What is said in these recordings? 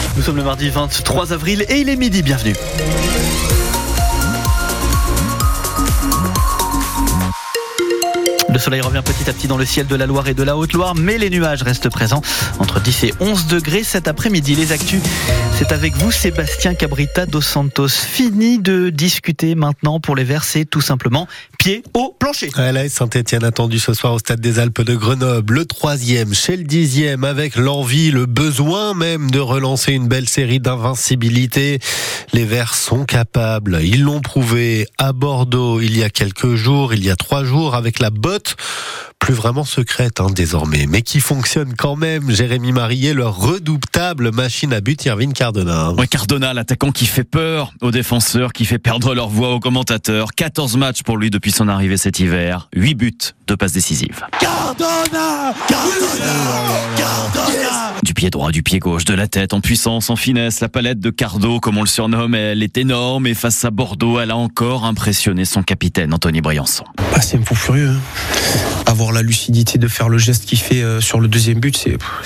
Nous sommes le mardi 23 avril et il est midi, bienvenue. Le soleil revient petit à petit dans le ciel de la Loire et de la Haute-Loire, mais les nuages restent présents entre 10 et 11 degrés cet après-midi. Les actus, c'est avec vous Sébastien Cabrita dos Santos. Fini de discuter maintenant pour les Verts, c'est tout simplement pied au plancher. La Saint-Etienne attendu ce soir au Stade des Alpes de Grenoble, le 3e chez le 10e, avec l'envie, le besoin même de relancer une belle série d'invincibilité. Les Verts sont capables, ils l'ont prouvé à Bordeaux il y a quelques jours, il y a 3 jours, avec la botte plus vraiment secrète désormais, mais qui fonctionne quand même. Jérémy Marillet, leur redoutable machine à but, Irvine Cardona. Ouais, Cardona, l'attaquant qui fait peur aux défenseurs, qui fait perdre leur voix aux commentateurs. 14 matchs pour lui depuis son arrivée cet hiver, 8 buts, 2 passes décisives. Cardona. Du pied droit, du pied gauche, de la tête, en puissance, en finesse, la palette de Cardo, comme on le surnomme, elle est énorme et face à Bordeaux, elle a encore impressionné son capitaine, Anthony Briançon. C'est un fou furieux. Avoir la lucidité de faire le geste qu'il fait sur le deuxième but,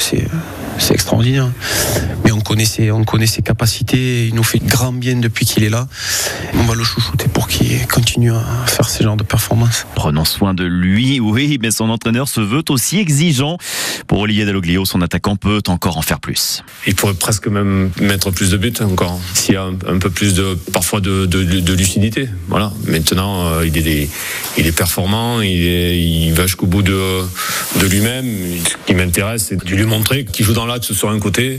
c'est extraordinaire. Mais on connaît ses capacités, il nous fait grand bien depuis qu'il est là. On va le chouchouter pour qu'il continue à faire ce genre de performances. Prenons soin de lui, oui, mais son entraîneur se veut aussi exigeant. Pour Olivier Dalloglio, son attaquant peut encore en faire plus. Il pourrait presque même mettre plus de buts encore, s'il y a un peu plus parfois de lucidité. Voilà. Maintenant, il est performant, il va jusqu'au bout de lui-même. Ce qui m'intéresse, c'est de lui montrer qu'il joue dans l'axe sur un côté.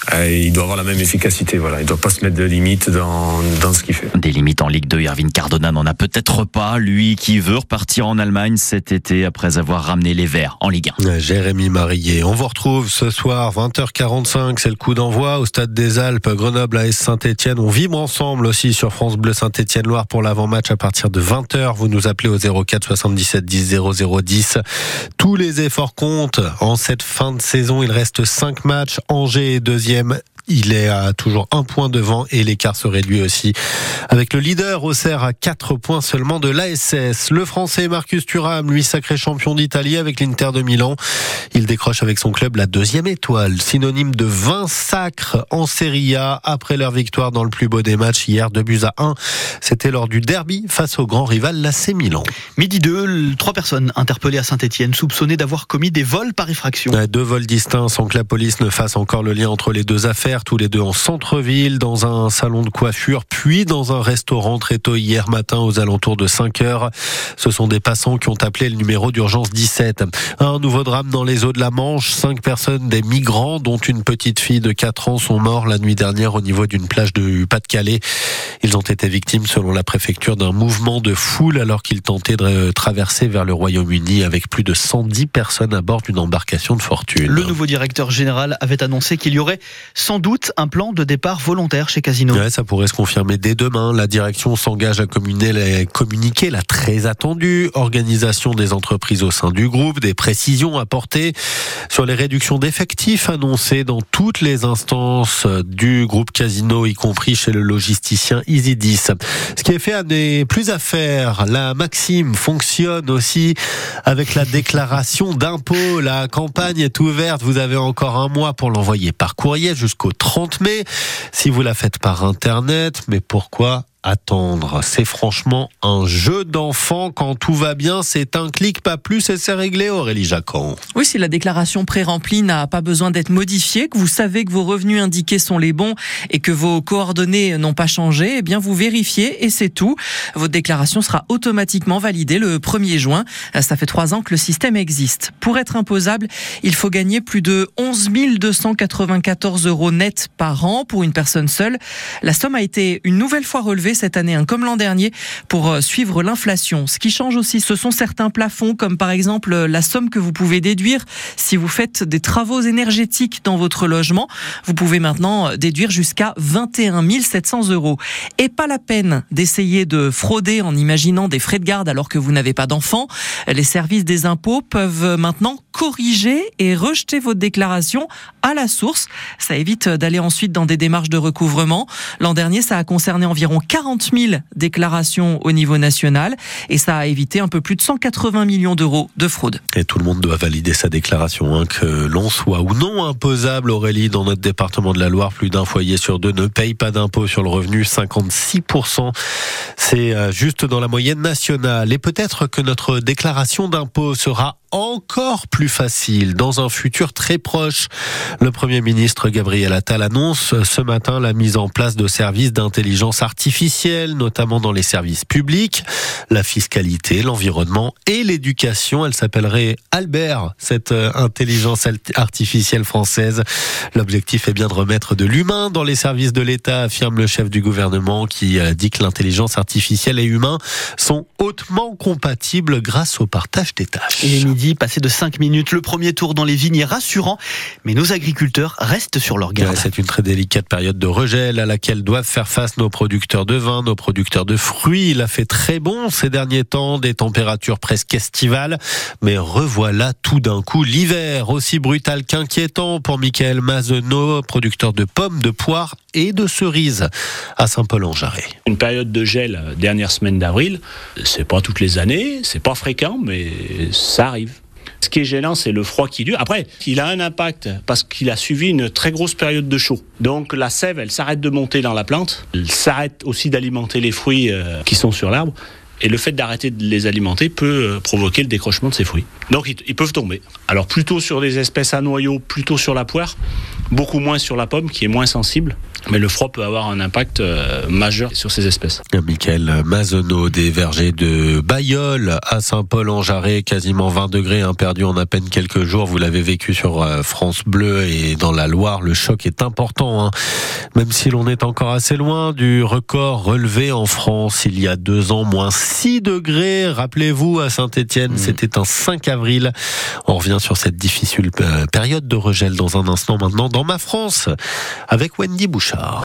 Il doit avoir la même efficacité. Voilà. Il ne doit pas se mettre de limites dans ce qu'il fait. Des limites en Ligue 2, Irvine Cardona n'en a peut-être pas, lui qui veut repartir en Allemagne cet été après avoir ramené les Verts en Ligue 1. Jérémy Marillet, on vous retrouve ce soir 20h45, c'est le coup d'envoi au Stade des Alpes, Grenoble AS Saint-Etienne. On vibre ensemble aussi sur France Bleu Saint-Etienne-Loire pour l'avant-match à partir de 20h. Vous nous appelez au 04 77 10 00 10. Tous les efforts comptent en cette fin de saison. Il reste 5 matchs. Angers est deuxième. Il est à toujours 1 point devant et l'écart se réduit aussi avec le leader Auxerre à 4 points seulement de l'ASS. Le Français Marcus Thuram, lui sacré champion d'Italie avec l'Inter de Milan. Il décroche avec son club la 2e étoile, synonyme de 20 sacres en Serie A après leur victoire dans le plus beau des matchs hier, 2-1. C'était lors du derby face au grand rival l'AC Milan. Midi 2, 3 personnes interpellées à Saint-Etienne, soupçonnées d'avoir commis des vols par effraction. 2 vols distincts sans que la police ne fasse encore le lien entre les 2 affaires, tous les 2 en centre-ville, dans un salon de coiffure, puis dans un restaurant très tôt hier matin aux alentours de 5h. Ce sont des passants qui ont appelé le numéro d'urgence 17. Un nouveau drame dans les eaux de la Manche. 5 personnes, des migrants, dont une petite fille de 4 ans, sont morts la nuit dernière au niveau d'une plage du Pas-de-Calais. Ils ont été victimes, selon la préfecture, d'un mouvement de foule alors qu'ils tentaient de traverser vers le Royaume-Uni avec plus de 110 personnes à bord d'une embarcation de fortune. Le nouveau directeur général avait annoncé qu'il y aurait sans doute un plan de départ volontaire chez Casino. Ouais, ça pourrait se confirmer dès demain. La direction s'engage à communiquer la très attendue organisation des entreprises au sein du groupe, des précisions apportées sur les réductions d'effectifs annoncées dans toutes les instances du groupe Casino, y compris chez le logisticien Isidis. Ce qui est fait n'est plus à faire. La maxime fonctionne aussi avec la déclaration d'impôt. La campagne est ouverte. Vous avez encore 1 mois pour l'envoyer par courrier jusqu'au 30 mai. Si vous la faites par Internet, mais pourquoi attendre? C'est franchement un jeu d'enfant. Quand tout va bien, c'est un clic, pas plus, et c'est réglé, Aurélie Jacquan. Oui, si la déclaration pré-remplie n'a pas besoin d'être modifiée, que vous savez que vos revenus indiqués sont les bons et que vos coordonnées n'ont pas changé, eh bien vous vérifiez et c'est tout. Votre déclaration sera automatiquement validée le 1er juin. Ça fait 3 ans que le système existe. Pour être imposable, il faut gagner plus de 11 294 € net par an pour une personne seule. La somme a été une nouvelle fois relevée cette année, comme l'an dernier, pour suivre l'inflation. Ce qui change aussi, ce sont certains plafonds, comme par exemple la somme que vous pouvez déduire si vous faites des travaux énergétiques dans votre logement. Vous pouvez maintenant déduire jusqu'à 21 700 €. Et pas la peine d'essayer de frauder en imaginant des frais de garde alors que vous n'avez pas d'enfant. Les services des impôts peuvent maintenant corriger et rejeter votre déclaration à la source. Ça évite d'aller ensuite dans des démarches de recouvrement. L'an dernier, ça a concerné environ 40 40 000 déclarations au niveau national et ça a évité un peu plus de 180 millions d'euros de fraude. Et tout le monde doit valider sa déclaration, que l'on soit ou non imposable. Aurélie, dans notre département de la Loire, plus d'un foyer sur deux ne paye pas d'impôt sur le revenu, 56%. C'est juste dans la moyenne nationale. Et peut-être que notre déclaration d'impôt sera encore plus facile dans un futur très proche. Le Premier ministre Gabriel Attal annonce ce matin la mise en place de services d'intelligence artificielle, notamment dans les services publics, la fiscalité, l'environnement et l'éducation. Elle s'appellerait Albert, cette intelligence artificielle française. L'objectif est bien de remettre de l'humain dans les services de l'État, affirme le chef du gouvernement qui dit que l'intelligence artificielle et humain sont hautement compatibles grâce au partage des tâches. Il est midi, passé de 5 minutes. Le premier tour dans les vignes est rassurant, mais nos agriculteurs restent sur leur garde. C'est une très délicate période de regel à laquelle doivent faire face nos producteurs de vin, nos producteurs de fruits. Il a fait très bon ces derniers temps, des températures presque estivales, mais revoilà tout d'un coup l'hiver, aussi brutal qu'inquiétant pour Michael Mazenot, producteur de pommes, de poires et de cerises à Saint-Paul-en-Jarret. Une période de gel dernière semaine d'avril, c'est pas toutes les années, c'est pas fréquent, mais ça arrive. Ce qui est gênant, c'est le froid qui dure. Après, il a un impact parce qu'il a suivi une très grosse période de chaud. Donc la sève, elle s'arrête de monter dans la plante, elle s'arrête aussi d'alimenter les fruits qui sont sur l'arbre. Et le fait d'arrêter de les alimenter peut provoquer le décrochement de ces fruits. Donc ils peuvent tomber. Alors plutôt sur des espèces à noyaux, plutôt sur la poire, beaucoup moins sur la pomme qui est moins sensible. Mais le froid peut avoir un impact majeur sur ces espèces. Michael Mazenot, des vergers de Bailleul à Saint-Paul-en-Jarret, quasiment 20 degrés, perdu en à peine quelques jours. Vous l'avez vécu sur France Bleu et dans la Loire, le choc est important. Même si l'on est encore assez loin du record relevé en France il y a 2 ans, moins 6 degrés. Rappelez-vous, à Saint-Étienne, c'était un 5 avril. On revient sur cette difficile période de regel dans un instant maintenant dans Ma France avec Wendy Bouchard.